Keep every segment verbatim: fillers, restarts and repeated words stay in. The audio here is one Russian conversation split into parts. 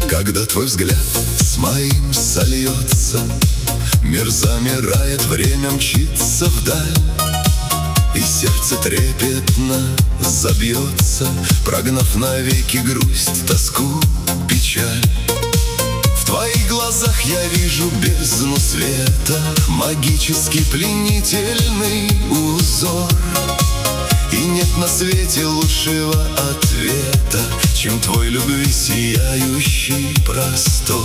Когда твой взгляд с моим сольется, мир замирает, время мчится вдаль, и сердце трепетно забьется, прогнав навеки грусть, тоску, печаль. В твоих глазах я вижу бездну света, магический пленительный узор. И нет на свете лучшего ответа, чем твой любви сияющий простор.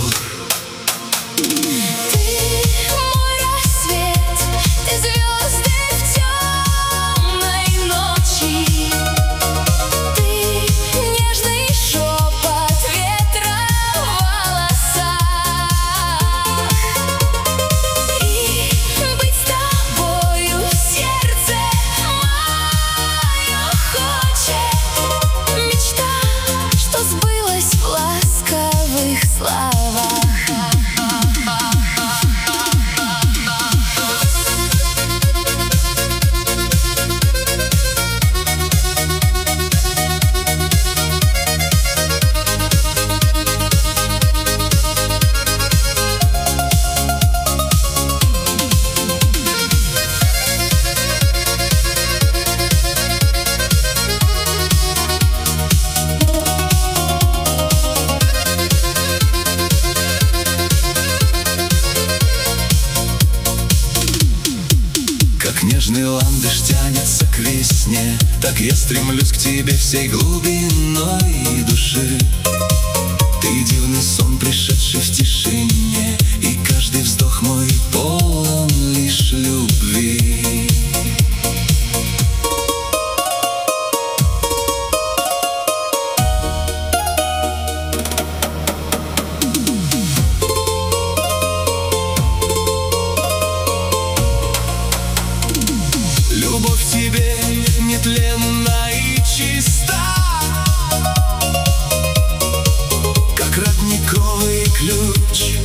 Нежный ландыш тянется к весне, так я стремлюсь к тебе всей глубиной души. Ты дивный сон, пришедший в тишине, и каждый вздох мой полон лишь любви. Любовь к тебе нетленна и чиста, как родниковый ключ.